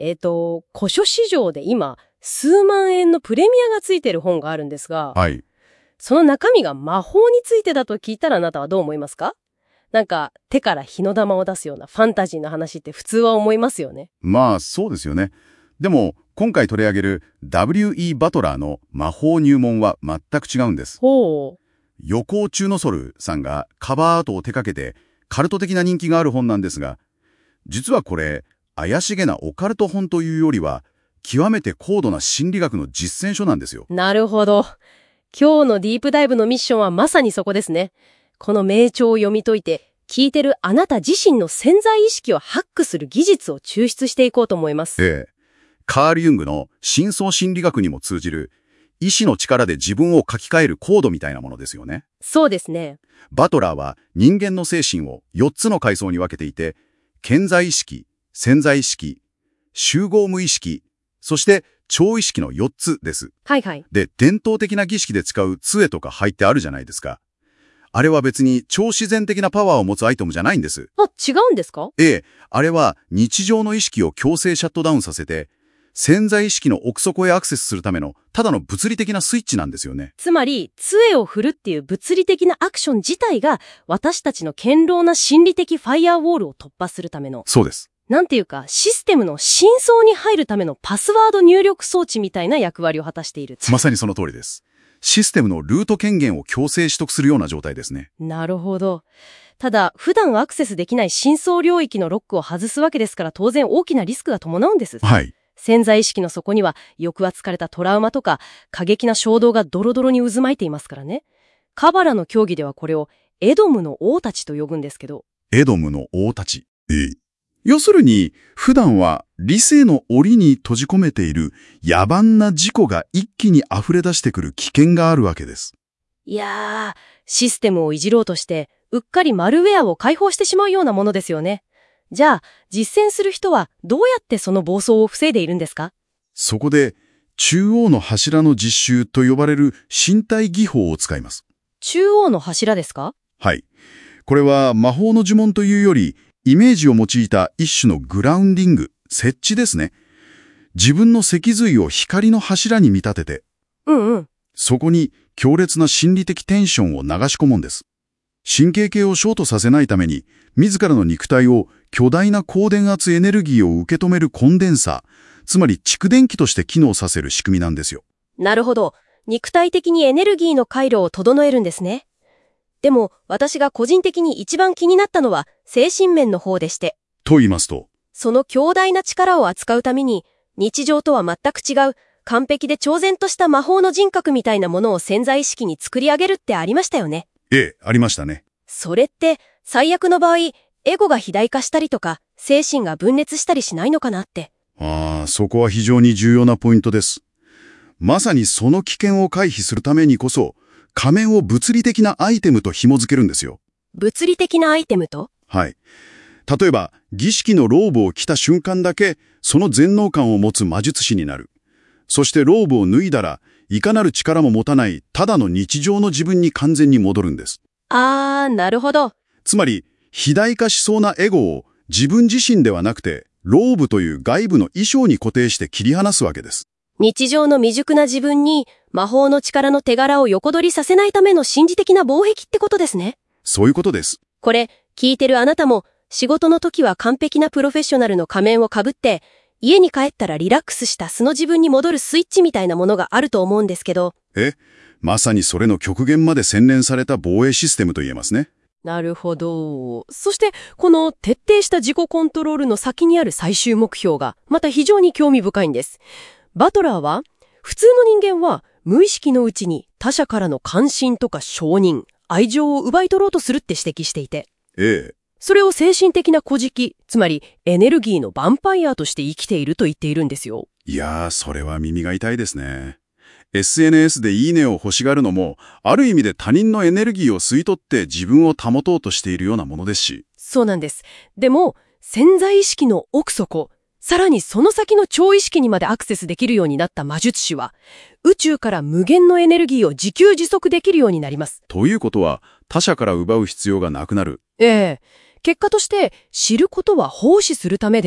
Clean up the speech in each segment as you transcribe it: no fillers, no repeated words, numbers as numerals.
古書市場で今、数万円のプレミアがついてる本があるんですが、 はい。 その中身が魔法についてだと聞いたらあなたはどう思いますか？なんか、手から火の玉を出すようなファンタジーの話って普通は思いますよね。 まあ、そうですよね。でも、今回取り上げる W.E. バトラーの魔法入門は全く違うんです。 ほう。 横尾中野ソルさんがカバーアートを手掛けてカルト的な人気がある本なんですが、実はこれ、怪しげなオカルト本というよりは、極めて高度な心理学の実践書なんですよ。 なるほど。今日のディープダイブのミッションはまさにそこですね。この名著を読み解いて、聞いてるあなた自身の潜在意識をハックする技術を抽出していこうと思います。 ええ。カール・ユングの深層心理学にも通じる、意志の力で自分を書き換えるコードみたいなものですよね。 そうですね。 バトラーは人間の精神を4つの階層に分けていて、顕在意識、潜在意識、集合無意識、そして超意識の4つです。 はいはい。 で、伝統的な儀式で使う杖とか灰ってあるじゃないですか。あれは別に超自然的なパワーを持つアイテムじゃないんです。 あ、違うんですか？ ええ、あれは日常の意識を強制シャットダウンさせて、潜在意識の奥底へアクセスするためのただの物理的なスイッチなんですよね。 つまり、杖を振るっていう物理的なアクション自体が、私たちの堅牢な心理的ファイアウォールを突破するための、 そうです。 なんていうか、システムの深層に入るためのパスワード入力装置みたいな役割を果たしている。 まさにその通りです。システムのルート権限を強制取得するような状態ですね。 なるほど。ただ、普段アクセスできない深層領域のロックを外すわけですから当然大きなリスクが伴うんです。 はい。 潜在意識の底には抑圧されたトラウマとか過激な衝動がドロドロに渦巻いていますからね。カバラの教義ではこれをエドムの王たちと呼ぶんですけど。 エドムの王たち。要するに、普段は理性の檻に閉じ込めている野蛮な自己が一気に溢れ出してくる危険があるわけです。 いやー、システムをいじろうとしてうっかりマルウェアを解放してしまうようなものですよね。じゃあ、実践する人はどうやってその暴走を防いでいるんですか？ そこで、中央の柱の実習と呼ばれる身体技法を使います。 中央の柱ですか？ はい。これは魔法の呪文というより、イメージを用いた一種のグラウンディング、設置ですね。自分の脊髄を光の柱に見立てて、そこに強烈な心理的テンションを流し込むんです。神経系をショートさせないために、自らの肉体を巨大な高電圧エネルギーを受け止めるコンデンサー、つまり蓄電器として機能させる仕組みなんですよ。 なるほど。肉体的にエネルギーの回路を整えるんですね。でも、私が個人的に一番気になったのは精神面の方でして。 と言いますと、 その強大な力を扱うために、日常とは全く違う、完璧で超然とした魔法の人格みたいなものを潜在意識に作り上げるってありましたよね。 ええ、ありましたね。 それって、最悪の場合、エゴが肥大化したりとか、精神が分裂したりしないのかなって。 そこは非常に重要なポイントです。まさにその危険を回避するためにこそ、仮面を物理的なアイテムと紐づけるんですよ。 物理的なアイテムと？ はい。例えば、儀式のローブを着た瞬間だけ、その全能感を持つ魔術師になる。そしてローブを脱いだら、いかなる力も持たない、ただの日常の自分に完全に戻るんです。 なるほど。 つまり、肥大化しそうなエゴを自分自身ではなくて、ローブという外部の衣装に固定して切り離すわけです。 日常の未熟な自分に魔法の力の手柄を横取りさせないための心理的な防壁ってことですね。 そういうことです。 これ、聞いてるあなたも仕事の時は完璧なプロフェッショナルの仮面をかぶって、家に帰ったらリラックスした素の自分に戻るスイッチみたいなものがあると思うんですけど。 まさにそれの極限まで洗練された防衛システムと言えますね。 なるほど。そして、この徹底した自己コントロールの先にある最終目標が、また非常に興味深いんです。バトラーは、普通の人間は無意識のうちに他者からの関心とか承認、愛情を奪い取ろうとするって指摘していて。それを精神的な孤寂、つまりエネルギーのヴァンパイアとして生きていると言っているんですよ。 いやー、それは耳が痛いですね。SNS でいいねを欲しがるのも、ある意味で他人のエネルギーを吸い取って自分を保とうとしているようなものですし。 そうなんです。でも、潜在意識の奥底、さらにその先の超意識にまでアクセスできるようになった魔術師は、宇宙から無限のエネルギーを自給自足できるようになります。 ということは、他者から奪う必要がなくなる。 結果として、知ることは奉仕するためである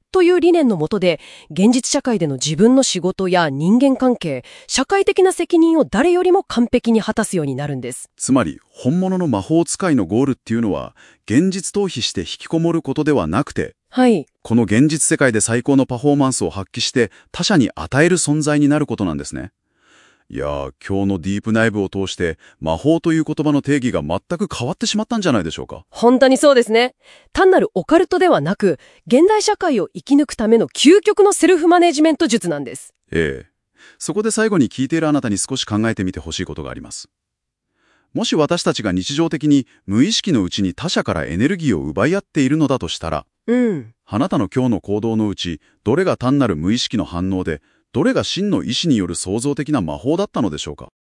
という理念の下で、現実社会での自分の仕事や人間関係、社会的な責任を誰よりも完璧に果たすようになるんです。 つまり、本物の魔法使いのゴールっていうのは、現実逃避して引きこもることではなくて、 はい。 この現実世界で最高のパフォーマンスを発揮して他者に与える存在になることなんですね。いやー、今日のディープ内部を通して魔法という言葉の定義が全く変わってしまったんじゃないでしょうか。 本当にそうですね。単なるオカルトではなく、現代社会を生き抜くための究極のセルフマネジメント術なんです。 ええ。そこで最後に聞いているあなたに少し考えてみてほしいことがあります。もし私たちが日常的に無意識のうちに他者からエネルギーを奪い合っているのだとしたら、あなたの今日の行動のうち、どれが単なる無意識の反応で、どれが真の意志による創造的な魔法だったのでしょうか。